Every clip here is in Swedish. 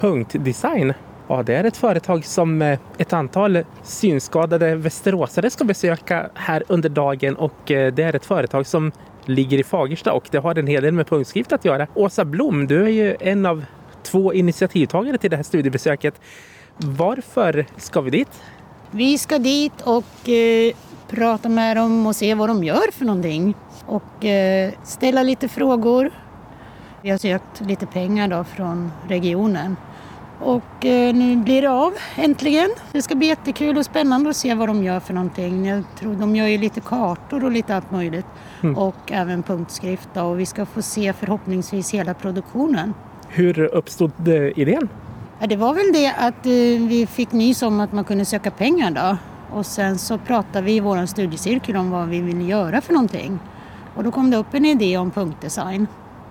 Punktdesign. Ja, det är ett företag som ett antal synskadade västeråsare ska besöka här under dagen, och det är ett företag som ligger i Fagersta och det har en hel del med punktskrift att göra. Åsa Blom, du är ju en av 2 initiativtagare till det här studiebesöket. Varför ska vi dit? Vi ska dit och prata med dem och se vad de gör för någonting. Och ställa lite frågor. Vi har sökt lite pengar då från regionen. Och nu blir det av äntligen. Det ska bli jättekul och spännande att se vad de gör för någonting. Jag tror de gör ju lite kartor och lite allt möjligt. Och även punktskrift då. Och vi ska få se förhoppningsvis hela produktionen. Hur uppstod idén? Ja, det var väl det att vi fick nys om att man kunde söka pengar då. Och sen så pratade vi i vår studiecirkel om vad vi vill göra för någonting. Och då kom det upp en idé om punktdesign.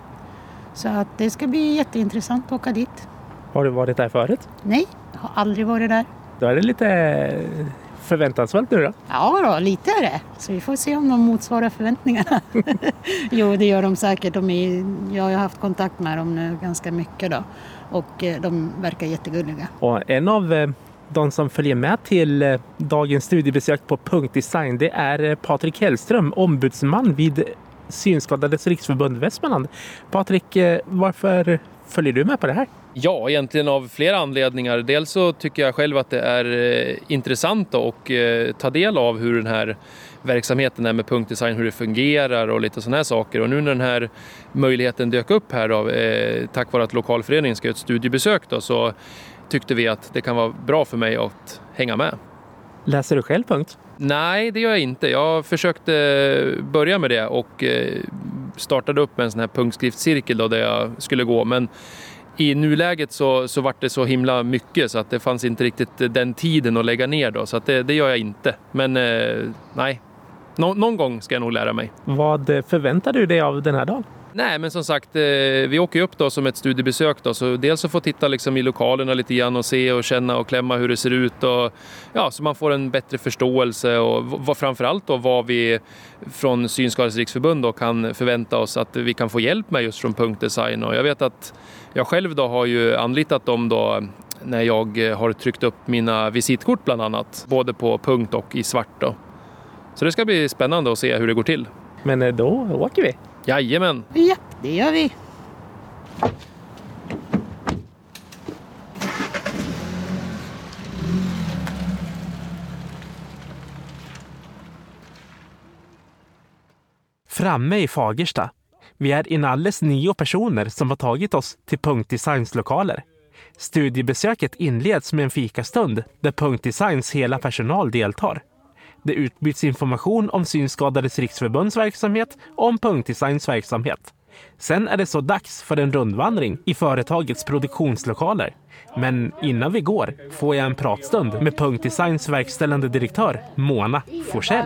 Så att det ska bli jätteintressant att åka dit. Har du varit där förut? Nej, jag har aldrig varit där. Då är det lite förväntansvärt nu då? Ja då, lite är det. Så vi får se om de motsvarar förväntningarna. Jo, det gör de säkert. Jag har haft kontakt med dem nu ganska mycket då. Och de verkar jättegulliga. Och en av de som följer med till dagens studiebesök på Punktdesign, det är Patrik Hellström, ombudsman vid Synskadades riksförbund Västmanland. Patrik, varför följer du med på det här? Ja, egentligen av flera anledningar. Dels så tycker jag själv att det är intressant att ta del av hur den här verksamheten är med punktdesign, hur det fungerar och lite sådana här saker. Och nu när den här möjligheten dök upp här då, tack vare att lokalföreningen ska göra ett studiebesök då, så tyckte vi att det kan vara bra för mig att hänga med. Läser du själv punkt? Nej, det gör jag inte. Jag försökte börja med det och startade upp med en sån här punktskriftscirkel då, där jag skulle gå. Men i nuläget så var det så himla mycket så att det fanns inte riktigt den tiden att lägga ner då. Så att det gör jag inte. Men nej, någon gång ska jag nog lära mig. Vad förväntar du dig av den här dagen? Nej, men som sagt, vi åker upp då som ett studiebesök då, så dels så får titta liksom i lokalerna lite grann och se och känna och klämma hur det ser ut och ja, så man får en bättre förståelse och framförallt då vad vi från Synskadades riksförbund då kan förvänta oss att vi kan få hjälp med just från punktdesign. Och jag vet att jag själv då har ju anlitat dem då när jag har tryckt upp mina visitkort bland annat, både på punkt och i svart då. Så det ska bli spännande att se hur det går till. Men då åker vi. Jajamän! Ja, det gör vi. Framme i Fagersta. Vi är inalles 9 personer som har tagit oss till Punktdesigns lokaler. Studiebesöket inleds med en fikastund där Punktdesigns hela personal deltar. Det utbyts information om Synskadades riksförbunds verksamhet och om Punktdesigns verksamhet. Sen är det så dags för en rundvandring i företagets produktionslokaler. Men innan vi går får jag en pratstund med Punktdesigns verkställande direktör Mona Forsell.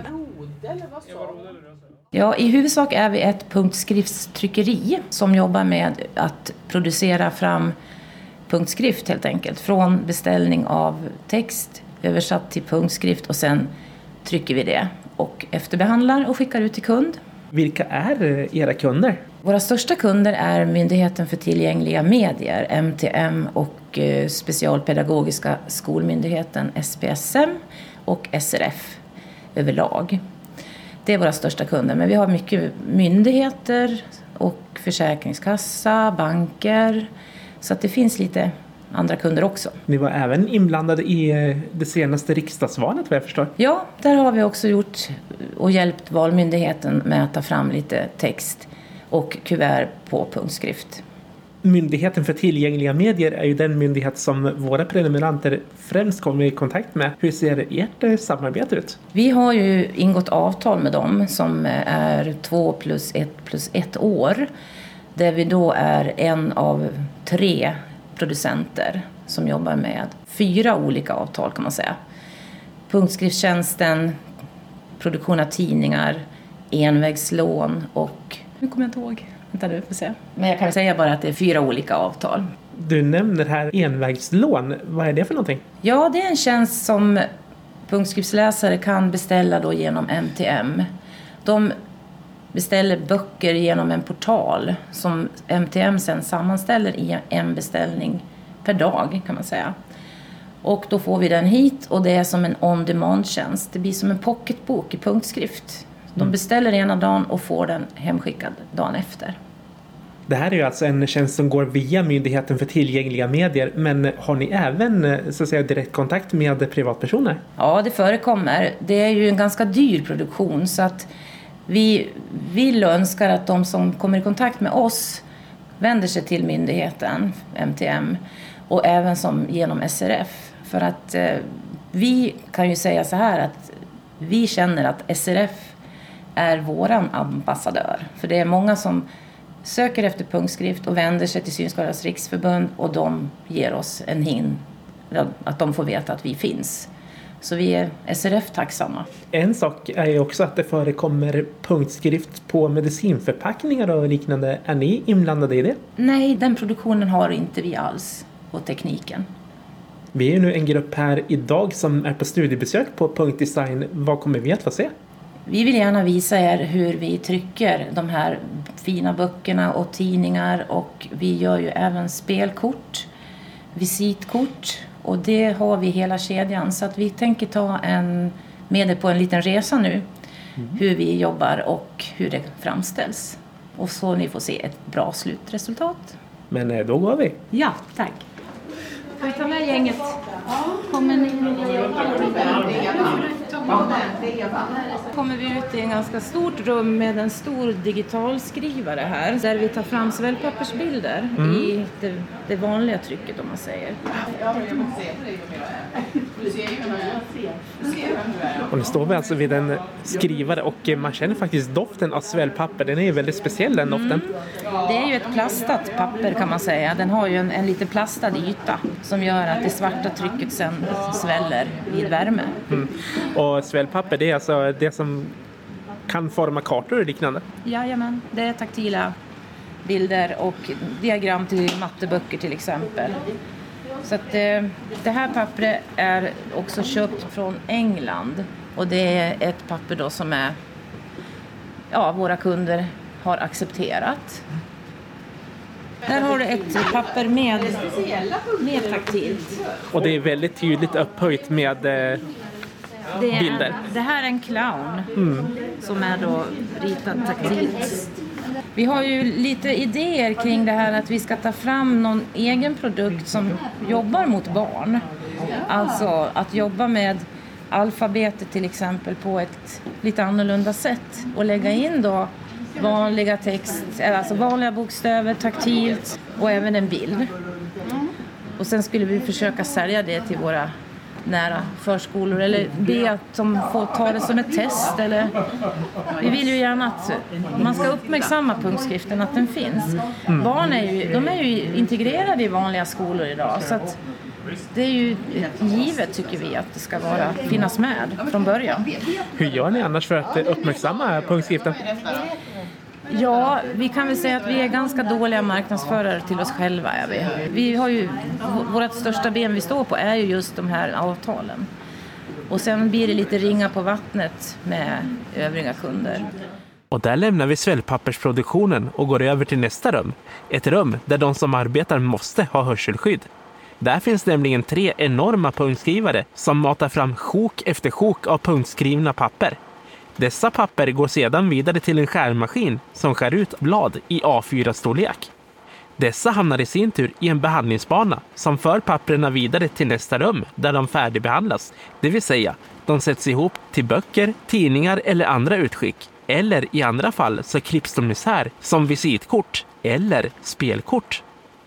Ja, i huvudsak är vi ett punktskriftstryckeri som jobbar med att producera fram punktskrift helt enkelt. Från beställning av text översatt till punktskrift och sen trycker vi det och efterbehandlar och skickar ut till kund. Vilka är era kunder? Våra största kunder är Myndigheten för tillgängliga medier, MTM, och Specialpedagogiska skolmyndigheten, SPSM, och SRF överlag. Det är våra största kunder, men vi har mycket myndigheter och försäkringskassa, banker, så att det finns lite andra kunder också. Ni var även inblandade i det senaste riksdagsvalet, vad jag förstår. Ja, där har vi också gjort och hjälpt valmyndigheten med att ta fram lite text och kuvert på punktskrift. Myndigheten för tillgängliga medier är ju den myndighet som våra prenumeranter främst kommer i kontakt med. Hur ser ert samarbete ut? Vi har ju ingått avtal med dem som är 2+1+1 år. Där vi då är en av 3 producenter som jobbar med 4 olika avtal kan man säga. Punktskriftstjänsten, produktion av tidningar, envägslån och... Nu kommer jag inte ihåg. Vänta nu, får se. Men jag kan säga bara att det är 4 olika avtal. Du nämner här envägslån. Vad är det för någonting? Ja, det är en tjänst som punktskriftsläsare kan beställa då genom MTM. De beställer böcker genom en portal som MTM sen sammanställer i en beställning per dag kan man säga. Och då får vi den hit och det är som en on-demand-tjänst. Det blir som en pocketbok i punktskrift. De beställer ena dagen och får den hemskickad dagen efter. Det här är ju alltså en tjänst som går via Myndigheten för tillgängliga medier, men har ni även så att säga direktkontakt med privatpersoner? Ja, det förekommer. Det är ju en ganska dyr produktion så att vi vill och önskar att de som kommer i kontakt med oss vänder sig till myndigheten, MTM, och även som genom SRF. För att vi kan ju säga så här att vi känner att SRF är våran ambassadör. För det är många som söker efter punktskrift och vänder sig till Synskadades riksförbund och de ger oss en hint att de får veta att vi finns. Så vi är SRF tacksamma. En sak är ju också att det förekommer punktskrift på medicinförpackningar och liknande. Är ni inblandade i det? Nej, den produktionen har inte vi alls på tekniken. Vi är ju nu en grupp här idag som är på studiebesök på Punktdesign. Vad kommer vi att få se? Vi vill gärna visa er hur vi trycker de här fina böckerna och tidningar och vi gör ju även spelkort, visitkort och det har vi hela kedjan så att vi tänker ta med det på en liten resa nu hur vi jobbar och hur det framställs och så ni får se ett bra slutresultat. Men då går vi. Ja, tack. Ska vi ta med gänget? Kommer ni? Kommer vi ut i en ganska stort rum med en stor digitalskrivare här där vi tar fram svällpappersbilder i det vanliga trycket om man säger. Och nu står vi alltså vid en skrivare och man känner faktiskt doften av svällpapper. Den är ju väldigt speciell den doften. Det är ju ett plastat papper kan man säga. Den har ju en lite plastad yta som gör att det svarta trycket sen sväller vid värme. Och svällpapper det är alltså det som kan forma kartor och liknande? Jajamän, det är taktila bilder och diagram till matteböcker till exempel. Så att det här pappret är också köpt från England och det är ett papper då som är våra kunder har accepterat. Där har du ett papper med taktilt. Och det är väldigt tydligt upphöjt med bilder. Det här är en clown som är då ritad taktilt. Vi har ju lite idéer kring det här att vi ska ta fram någon egen produkt som jobbar mot barn. Alltså att jobba med alfabetet till exempel på ett lite annorlunda sätt och lägga in då vanliga alltså vanliga bokstäver, taktilt och även en bild. Och sen skulle vi försöka sälja det till våra nära förskolor eller be att de får ta det som ett test eller vi vill ju gärna att man ska uppmärksamma punktskriften att den finns. Barn är ju integrerade i vanliga skolor idag så att det är ju givet tycker vi att det ska finnas med från början. Hur gör ni annars för att uppmärksamma punktskriften? Ja, vi kan väl säga att vi är ganska dåliga marknadsförare till oss själva. Vi har ju, vårt största ben vi står på är ju just de här avtalen. Och sen blir det lite ringa på vattnet med övriga kunder. Och där lämnar vi svällpappersproduktionen och går över till nästa rum. Ett rum där de som arbetar måste ha hörselskydd. Där finns nämligen 3 enorma punktskrivare som matar fram sjok efter sjok av punktskrivna papper. Dessa papper går sedan vidare till en skärmaskin som skär ut blad i A4-storlek. Dessa hamnar i sin tur i en behandlingsbana som för papperna vidare till nästa rum där de färdigbehandlas. Det vill säga, de sätts ihop till böcker, tidningar eller andra utskick. Eller i andra fall så klipps de isär som visitkort eller spelkort.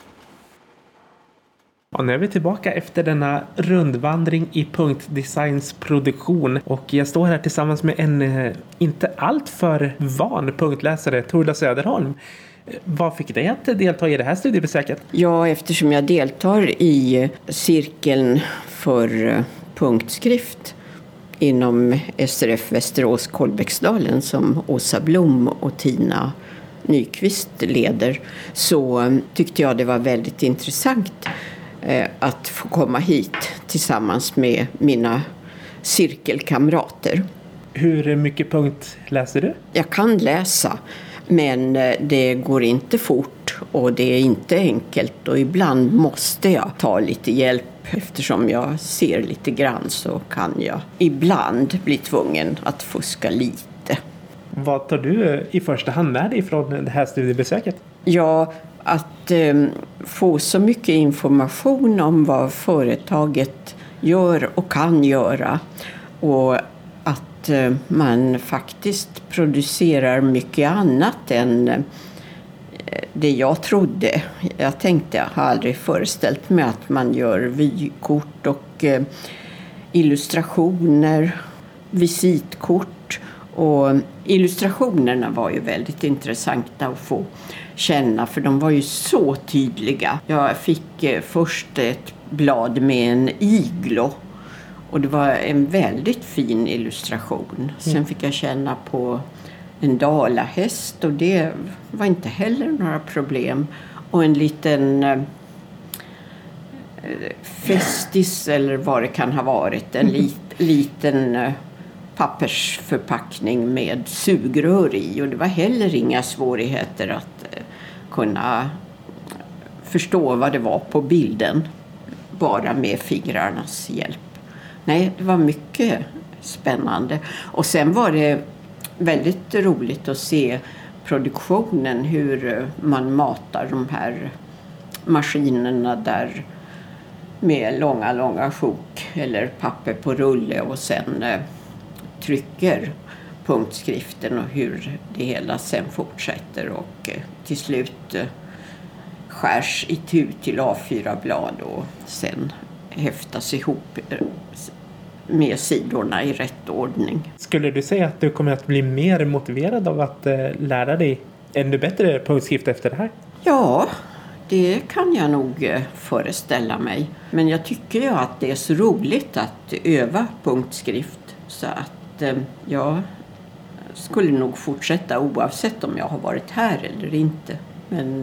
Och nu är vi tillbaka efter denna rundvandring i Punktdesigns produktion och jag står här tillsammans med en inte allt för van punktläsare, Torda Söderholm. Vad fick dig att delta i det här studiebesöket? Ja, eftersom jag deltar i cirkeln för punktskrift inom SRF Västerås Kolbäcksdalen som Åsa Blom och Tina Nyqvist leder så tyckte jag det var väldigt intressant att få komma hit tillsammans med mina cirkelkamrater. Hur mycket punkt läser du? Jag kan läsa, men det går inte fort. och det är inte enkelt och ibland måste jag ta lite hjälp. Eftersom jag ser lite grann så kan jag ibland bli tvungen att fuska lite. Vad tar du i första hand med dig från det här studiebesöket? Ja, att få så mycket information om vad företaget gör och kan göra. Och att man faktiskt producerar mycket annat än det jag trodde. Jag har aldrig föreställt mig att man gör vykort och illustrationer, visitkort. Och illustrationerna var ju väldigt intressanta att få känna, för de var ju så tydliga. Jag fick först ett blad med en iglo och det var en väldigt fin illustration. Sen fick jag känna på en dalahäst och det var inte heller några problem. Och en liten festis eller vad det kan ha varit. En liten pappersförpackning med sugrör i. Och det var heller inga svårigheter att kunna förstå vad det var på bilden. Bara med fingrarnas hjälp. Nej, det var mycket spännande. Och sen var det väldigt roligt att se produktionen, hur man matar de här maskinerna där med långa sjok eller papper på rulle och sen trycker punktskriften och hur det hela sen fortsätter och till slut skärs itu till A4-blad och sen häftas ihop med sidorna i rätt ordning. Skulle du säga att du kommer att bli mer motiverad av att lära dig ännu bättre punktskrift efter det här? Ja, det kan jag nog föreställa mig. Men jag tycker ju att det är så roligt att öva punktskrift så att jag skulle nog fortsätta oavsett om jag har varit här eller inte. Men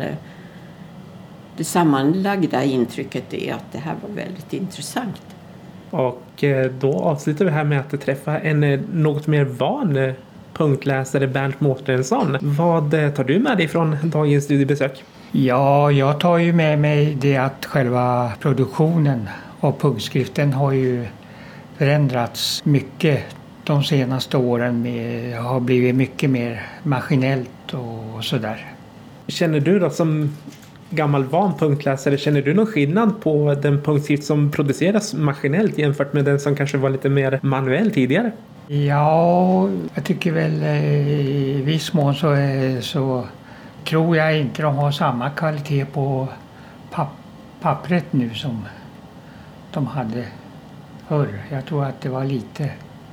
det sammanlagda intrycket är att det här var väldigt intressant. Och då avslutar vi här med att träffa en något mer van punktläsare, Bernt Mårtensson. Vad tar du med dig från dagens studiebesök? Ja, jag tar ju med mig det att själva produktionen av punktskriften har ju förändrats mycket de senaste åren. Har blivit mycket mer maskinellt och sådär. Känner du då som gammal van punktläsare, känner du någon skillnad på den punktskrift som produceras maskinellt jämfört med den som kanske var lite mer manuell tidigare? Ja, jag tycker väl i viss mån så tror jag inte de har samma kvalitet på pappret nu som de hade förr. Jag tror att det var lite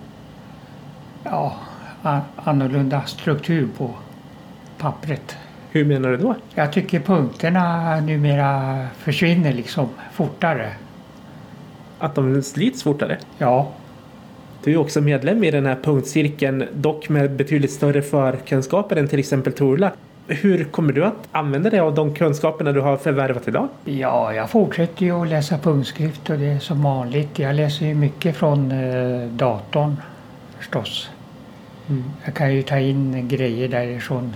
annorlunda struktur på pappret. Hur menar du då? Jag tycker punkterna numera försvinner liksom fortare. Att de slits fortare? Ja. Du är också medlem i den här punktcirkeln, dock med betydligt större förkunskaper än till exempel Torla. Hur kommer du att använda dig av de kunskaperna du har förvärvat idag? Ja, jag fortsätter ju att läsa punktskrift och det är som vanligt. Jag läser ju mycket från datorn förstås. Jag kan ju ta in grejer därifrån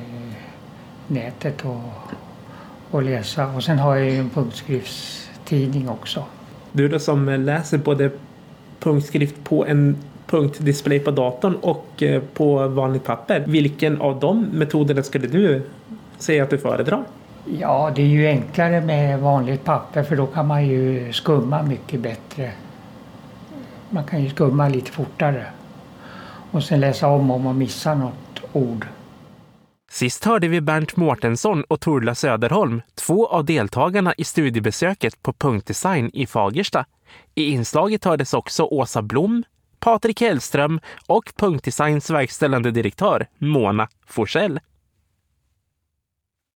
nätet och läsa. Och sen har jag ju en punktskriftstidning också. Du då som läser både punktskrift på en punktdisplay på datorn och på vanligt papper. Vilken av de metoderna skulle du säga att du föredrar? Ja, det är ju enklare med vanligt papper för då kan man ju skumma mycket bättre. Man kan ju skumma lite fortare. Och sen läsa om man missar något ord. Sist hörde vi Bernt Mårtensson och Torla Söderholm, 2 av deltagarna i studiebesöket på Punktdesign i Fagersta. I inslaget hördes också Åsa Blom, Patrik Hellström och Punktdesigns verkställande direktör Mona Forsell.